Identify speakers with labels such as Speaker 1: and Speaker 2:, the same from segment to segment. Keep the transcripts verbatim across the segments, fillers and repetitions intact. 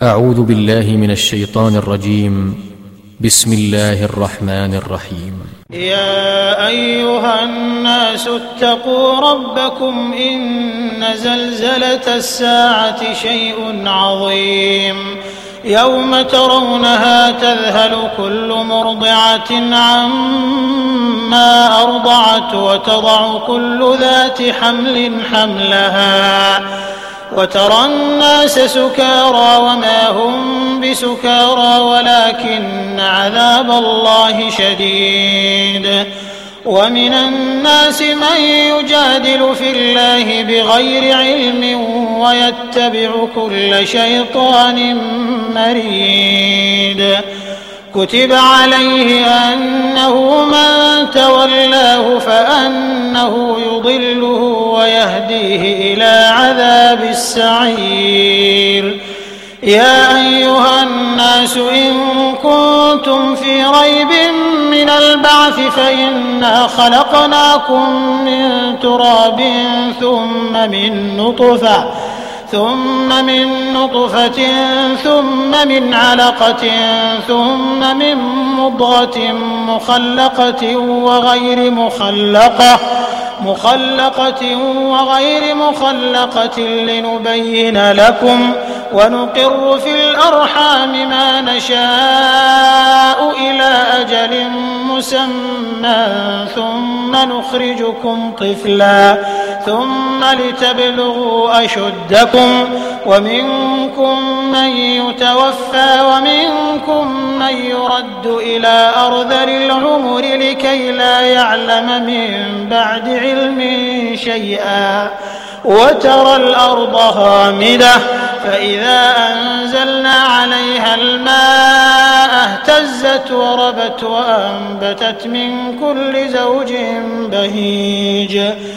Speaker 1: أعوذ بالله من الشيطان الرجيم. بسم الله الرحمن الرحيم.
Speaker 2: يا أيها الناس اتقوا ربكم إن زلزلة الساعة شيء عظيم يوم ترونها تذهل كل مرضعة عما أرضعت وتضع كل ذات حمل حملها وترى الناس سكارى وما هم بسكارى ولكن عذاب الله شديد. ومن الناس من يجادل في الله بغير علم ويتبع كل شيطان مريد. كتب عليه أنه من تولاه فأنه يضله ويهديه إلى عذاب السعير. يا أيها الناس إن كنتم في ريب من البعث فإنا خلقناكم من تراب ثم من نطفة ثم من نطفة ثم من علقة ثم من مضغة مخلقة وغير مخلقة مخلقة وغير مخلقة لنبين لكم ونقر في الأرحام ما نشاء إلى أجل مسمى ثم نخرجكم طفلا ثم لتبلغوا أشدكم ومنكم من يتوفى ومنكم من يرد إلى أرذل العمر لكي لا يعلم من بعد علم شيئا. وترى الأرض هامدة فإذا أنزلنا عليها الماء اهتزت وربت وأنبتت من كل زوج بهيج.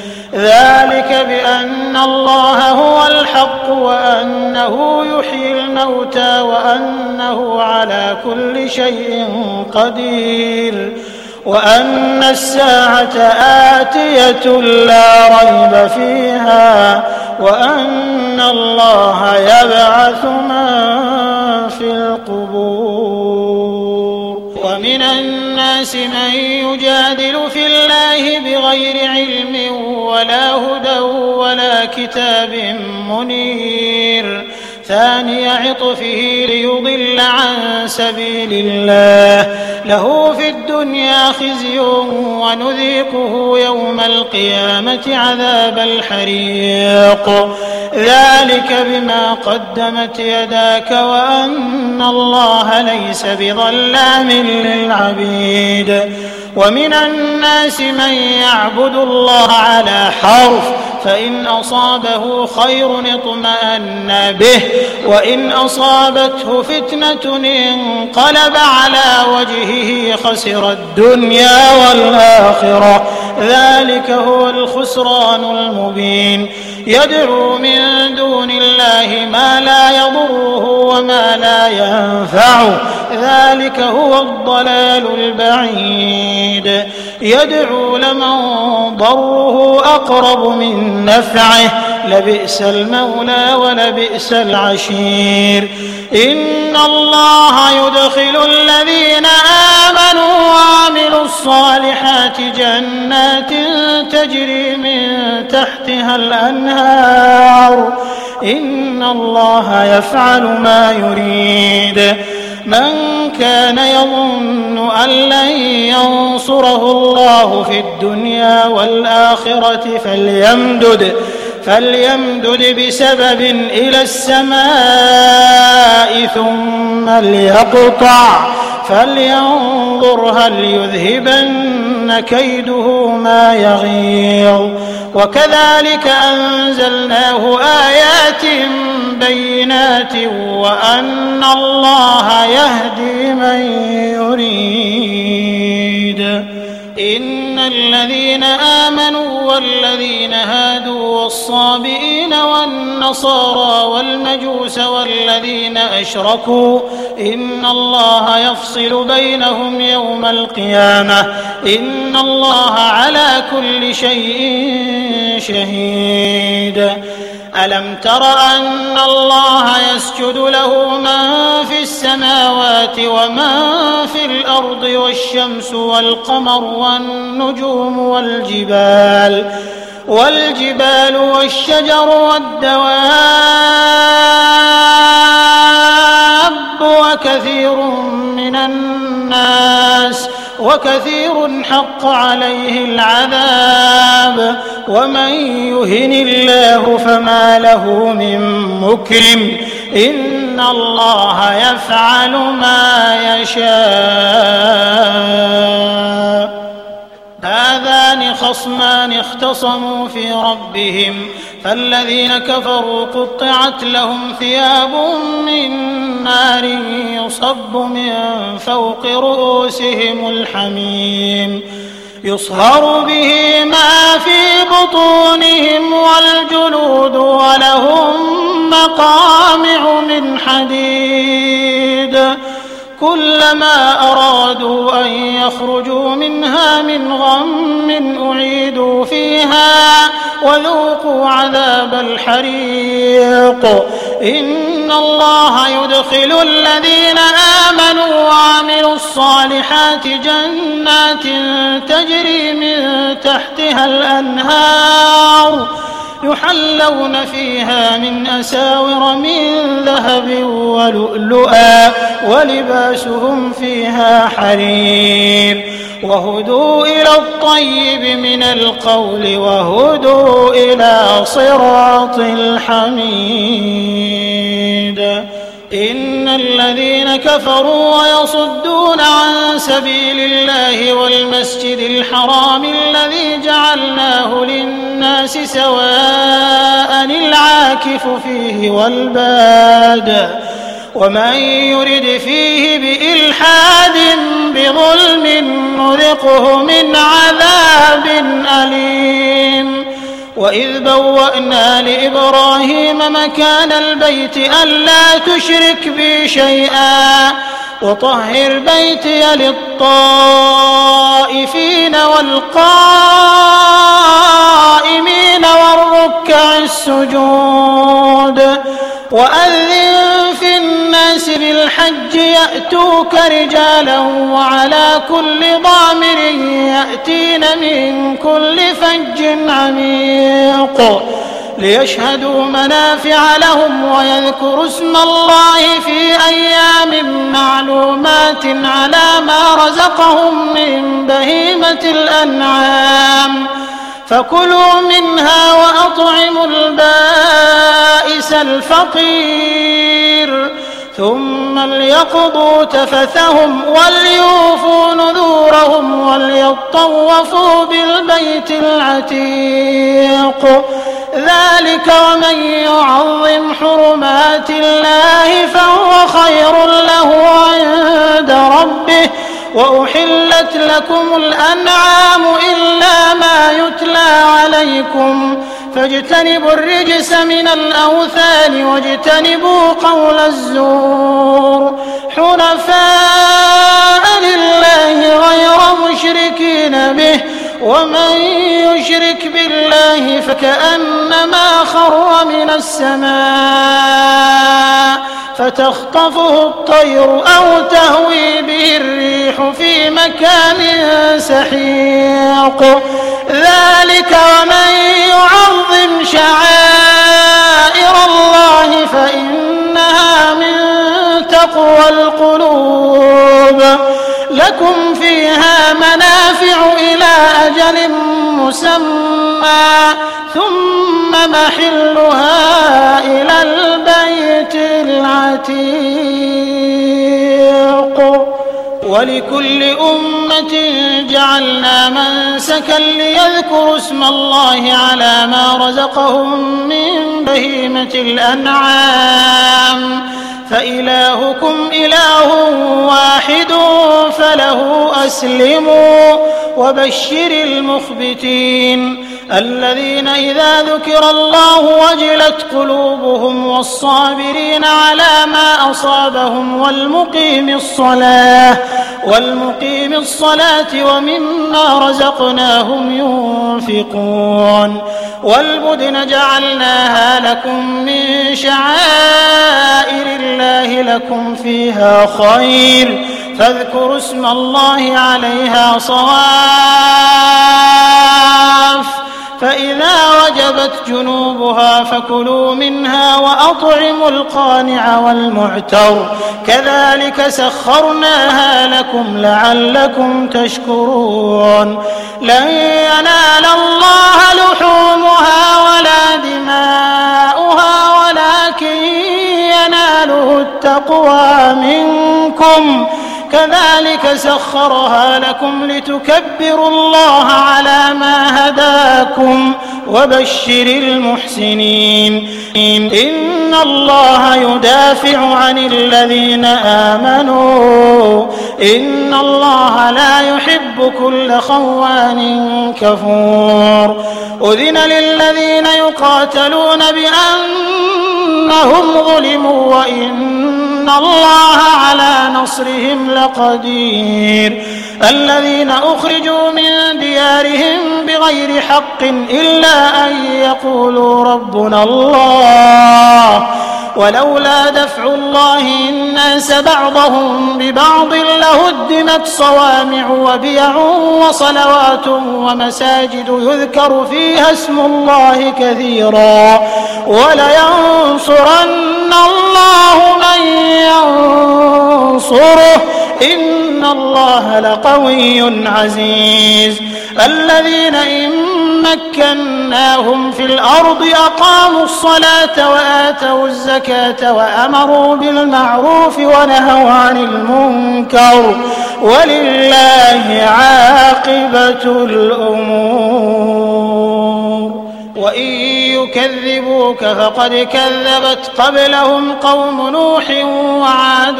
Speaker 2: ذلك بأن الله هو الحق وأنه يحيي الموتى وأنه على كل شيء قدير وأن الساعة آتية لا ريب فيها وأن الله يبعث من في القبور. ومن الناس من يجادل في الله بغير علم ولا هدى ولا كتاب منير. ثاني عطفه ليضل عن سبيل الله له في الدنيا خزي ونذيقه يوم القيامة عذاب الحريق. ذلك بما قدمت يداك وأن الله ليس بظلام للعبيد. ومن الناس من يعبد الله على حرف فإن أصابه خير اطمأن به وإن أصابته فتنة انقلب على وجهه خسر الدنيا والآخرة. ذلك هو الخسران المبين. يدعو من دون الله ما لا يضره وما لا ينفعه ذلك هو الضلال البعيد. يدعو لمن ضره أقرب من نفعه لبئس المولى ولبئس العشير. إن الله يدخل الذين آمنوا وعملوا الصالحات جنات تجري من تحتها الأنهار. إن الله يفعل ما يريد. من كان يظن أن لن ينصره الله في الدنيا والآخرة فليمدد فليمدد بسبب إلى السماء ثم ليقطع فلينظر هل يذهبن كيده ما يغيظ. وكذلك أنزلناه آيات بينات وأن الله يهدي من يريد. إن الذين آمنوا والذين هادوا والصابئين والنصارى والمجوس والذين أشركوا إن الله يفصل بينهم يوم القيامة إن الله على كل شيء شهيد. ألم تر أن الله يسجد له من في السماوات ومن في الأرض والشمس والقمر والنجوم والجبال والجبال والشجر والدواب وكثير من الناس وكثير حق عليه العذاب ومن يهن الله فما له من مكرم إن الله يفعل ما يشاء. هذان خصمان اختصموا في ربهم فالذين كفروا قطعت لهم ثياب من نار يصب من فوق رؤوسهم الحميم يصهر به ما في بطونهم والجلود ولهم مقامع من حديد كلما أرادوا أن يخرجوا منها من غم أعيدوا فيها وذوقوا عذاب الحريق. إن الله يدخل الذين آمنوا وعملوا الصالحات جنات تجري من تحتها الأنهار يحلون فيها من أساور من ذهب ولؤلؤا ولباسهم فيها حرير وهدوا إلى الطيب من القول وهدوا إلى صراط الحميد. إن الذين كفروا ويصدون عن سبيل الله والمسجد الحرام الذي جعلناه للناس سواء العاكف فيه والباد ومن يرد فيه بإلحاد بظلم نذقه من عذاب أليم. وإذ بوأنا لإبراهيم مكان البيت ألا تشرك بي شيئا وطهر بيتي للطائفين والقائمين والركع السجود. وأذن في الناس بالحج يأتوك رجالا وعلى كل ضامر يأتين من كل فج عميق ليشهدوا منافع لهم ويذكروا اسم الله في أيام معلومات على ما رزقهم من بهيمة الأنعام فكلوا منها وأطعموا البائس الفقير ثم ليقضوا تفثهم وليوفوا نذورهم وليطوفوا بالبيت العتيق. ذلك ومن يعظم حرمات الله فهو خير له عند ربه. وأحلت لكم الأنعام إلا ما يتلى عليكم فاجتنبوا الرجس من الأوثان واجتنبوا قول الزور حنفاء لله غير مشركين به ومن يشرك بالله فكأنما خر من السماء فتخطفه الطير أو تهوي به الريح في مكان سحيق. ذلك ومن يعظم شعائر الله فإنها من تقوى القلوب. لكم فيها منافع إلى أجل مسمى ثم محلها إلى البيت العتيق. ولكل أمة جعلنا منسكا ليذكروا اسم الله على ما رزقهم من بهيمة الأنعام فإلهكم إله واحد فله أسلموا وبشر المخبتين الذين إذا ذكر الله وجلت قلوبهم والصابرين على ما أصابهم والمقيم الصلاة والمقيم الصلاة ومما رزقناهم ينفقون والبدن جعلناها لكم من شعائر الله لكم فيها خير فاذكروا اسم الله عليها صواف فإذا وجبت جنوبها فكلوا منها وأطعموا القانع والمعتر كذلك سخرناها لكم لعلكم تشكرون لن ينال الله لحومها ولا دماؤها ولكن يناله التقوى منكم كذلك سخرها لكم لتكبروا الله على ما هداكم وبشر المحسنين إن الله يدافع عن الذين آمنوا إن الله لا يحب كل خوان كفور أذن للذين يقاتلون بأنهم ظلموا وإن الله على نصرهم لقدير الذين أخرجوا من ديارهم بغير حق إلا أن يقولوا ربنا الله ولولا دفع الله الناس بعضهم ببعض لهدمت صوامع وبيع وصلوات ومساجد يذكر فيها اسم الله كثيرا ولينصرن الله من ينصره إن الله لقوي عزيز الذين إن مكناهم في الأرض أقاموا الصلاة وآتوا الزكاة وأمروا بالمعروف ونهوا عن المنكر ولله عاقبة الأمور وإن يكذبوك فقد كذبت قبلهم قوم نوح وعاد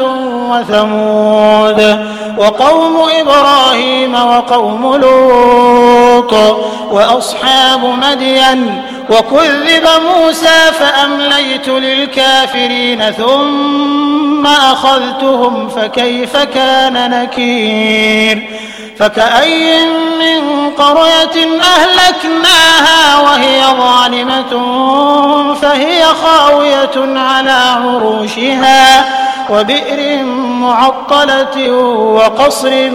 Speaker 2: وثمود وقوم إبراهيم وقوم لوط وأصحاب مدين وكذب موسى فأمليت للكافرين ثم أخذتهم فكيف كان نكير فكأي من قرية أهلكناها وهي ظالمة فهي خاوية على عروشها وبئر معطلة وقصر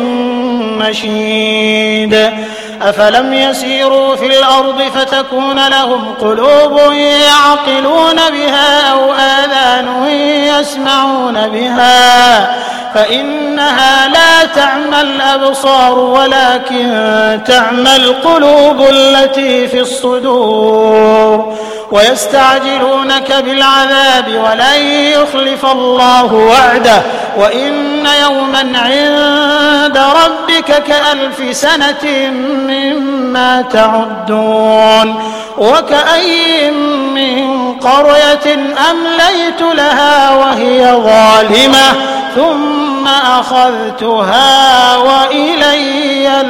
Speaker 2: مشيد أفلم يسيروا في الأرض فتكون لهم قلوب يعقلون بها أو آذان يسمعون بها فإنها لا تعمى الأبصار ولكن تعمى القلوب التي في الصدور ويستعجلونك بالعذاب ولن يخلف الله وعده وإن يوما عند ربك كألف سنة مما تعدون وكأي من قرية أمليت لها وهي ظالمة ثم أخذتها وإلي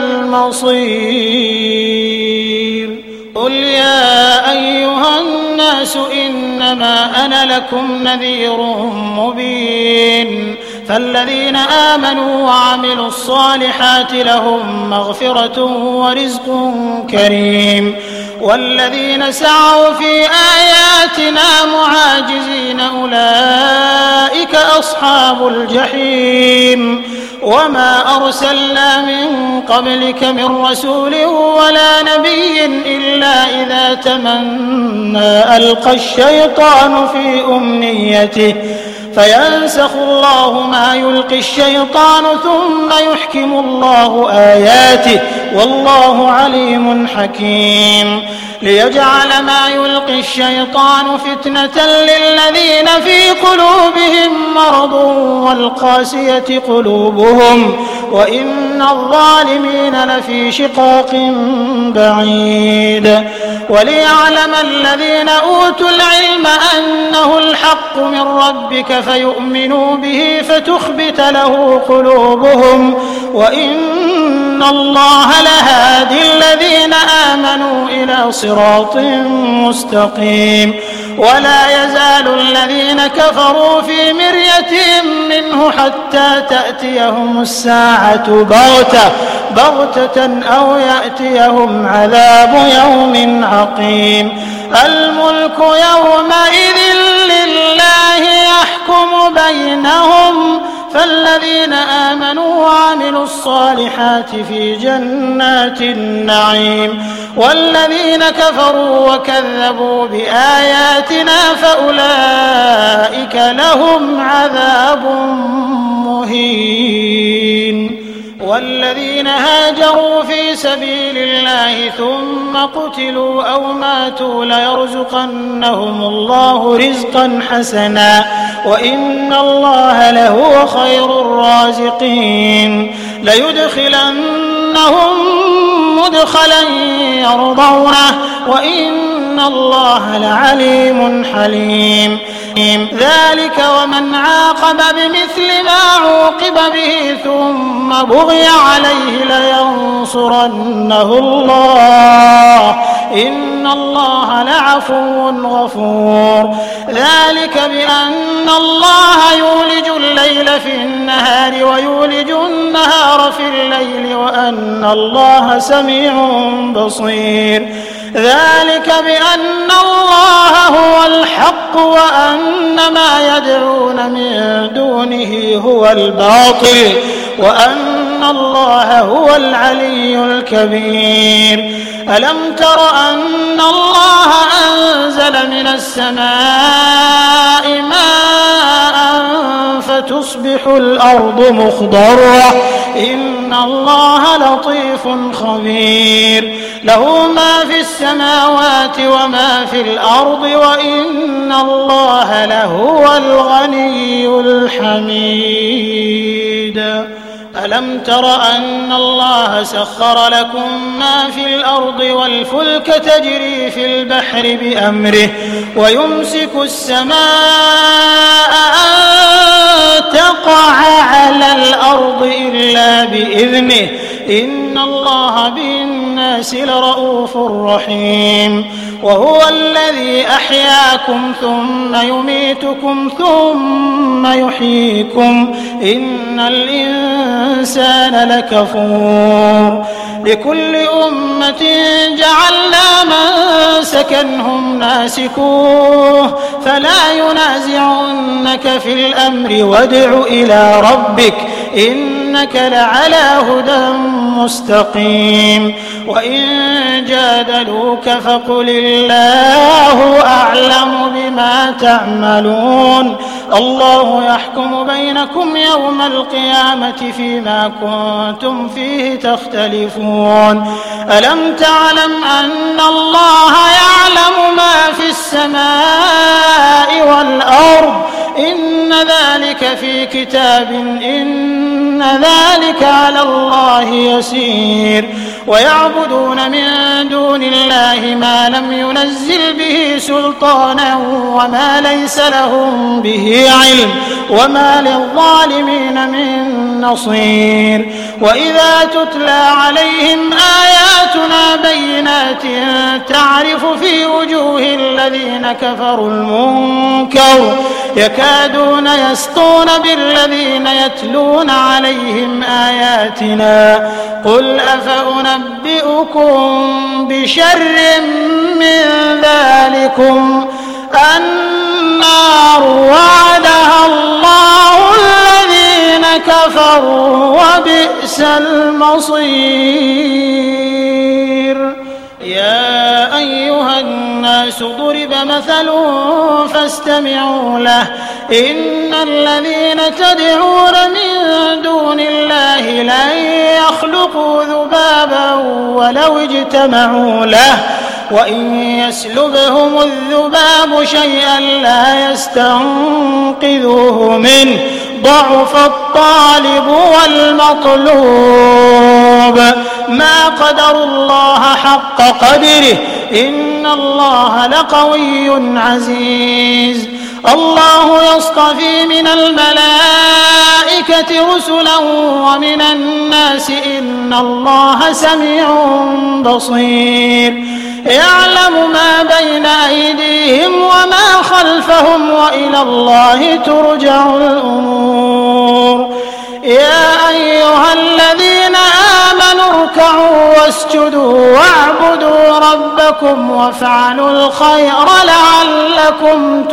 Speaker 2: المصير قل يا أيها الناس إنما أنا لكم نذير مبين فالذين آمنوا وعملوا الصالحات لهم مغفرة ورزق كريم والذين سعوا في آياتنا معاجزين أولئك أصحاب الجحيم وما أرسلنا من قبلك من رسول ولا نبي إلا إذا تمنى ألقى الشيطان في أمنيته فينسخ الله ما يلقي الشيطان ثم يحكم الله آياته والله عليم حكيم ليجعل ما يلقي الشيطان فتنة للذين في قلوبهم مرض والقاسية قلوبهم وإن الظالمين لفي شقاق بعيد وليعلم الذين أوتوا العلم أنه الحق من ربك فيؤمنوا به فتخبت له قلوبهم وإن الله لهادي الذين آمنوا إلى صراط مستقيم ولا يزال الذين كفروا في مرية منه حتى تأتيهم الساعة بغتة بغتة أو يأتيهم عذاب يوم عقيم الملك يومئذ لله يحكم بينهم فالذين آمنوا وعملوا الصالحات في جنات النعيم والذين كفروا وكذبوا بآياتنا فأولئك لهم عذاب مهين والذين هاجروا في سبيل الله ثم قتلوا أو ماتوا ليرزقنهم الله رزقا حسنا وإن الله لهو خير الرازقين ليدخلنهم مدخلا يرضونه وإن الله لعليم حليم ذلك ومن عاقب بمثل ما عوقب به ثم بغي عليه لينصرنه الله إن الله لعفو غفور ذلك بأن الله يولج الليل في النهار ويولج النهار في الليل وأن الله سميع بصير ذلك بأن الله هو الحق وأن ما يدعون من دونه هو الباطل وأن الله هو العلي الكبير ألم تر أن الله أنزل من السماء ماء فتصبح الأرض مخضرة إن الله لطيف خبير له ما في السماوات وما في الأرض وإن الله لهو الغني الحميد ألم تر أن الله سخر لكم ما في الأرض والفلك تجري في البحر بأمره ويمسك السماء أن تقع على الأرض إلا بإذنه إن الله بالناس لرؤوف رحيم وهو الذي أحياكم ثم يميتكم ثم يحييكم إن الإنسان لكفور لكل أمة جعلنا منسكا هم ناسكوه فلا ينازعنك في الأمر وادع إلى ربك إنك لعلى هدى مستقيم وإن جادلوك فقل الله أعلم بما تعملون الله يحكم بينكم يوم القيامة فيما كنتم فيه تختلفون ألم تعلم أن الله يعلم ما في السماء والأرض إن ذلك في كتاب إن ذلك على الله يسير ويعبدون من دون الله ما لم ينزل به سلطانا وما ليس لهم به علم وما للظالمين من نصير وإذا تتلى عليهم آياتنا بينات تعرف في وجوه الذين كفروا المنكر يكادون يسطون بالذين يتلون عليهم آياتنا قل أفأنبئكم بشر من ذلكم النار وعدها الله الذين كفروا وبئس المصير يا أيها الناس ضرب مثل فاستمعوا له إن الذين تدعون من دون الله لن يخلقوا ذبابا ولو اجتمعوا له وإن يسلبهم الذباب شيئا لا يستنقذوه منه ضعف الطالب والمطلوب ما قدروا الله حق قدره إن الله لقوي عزيز الله يصطفي من الملائكة رسلا ومن الناس إن الله سميع بصير يعلم ما بين أيديهم وما خلفهم وإلى الله ترجع الأمور يا أيها الذين آمنوا اركعوا واسجدوا واعبدوا ربكم وافعلوا الخير لعلكم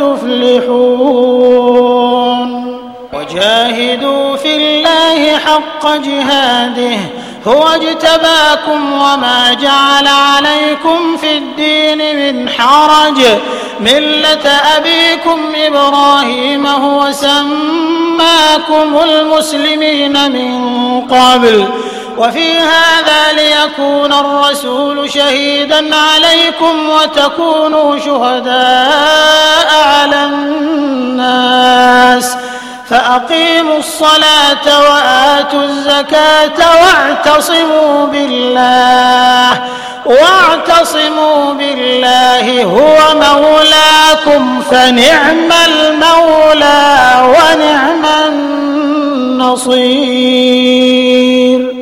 Speaker 2: تفلحون وجاهدوا في الله حق جهاده هو اجتباكم وما جعل عليكم في الدين من حرج ملة أبيكم إبراهيم هو سماكم المسلمين من قبل وفي هذا ليكون الرسول شهيدا عليكم وتكونوا شهداء على الناس فأقيموا الصلاة وآتوا الزكاة واعتصموا بالله واعتصموا بالله هو مولاكم فنعم المولى ونعم النصير.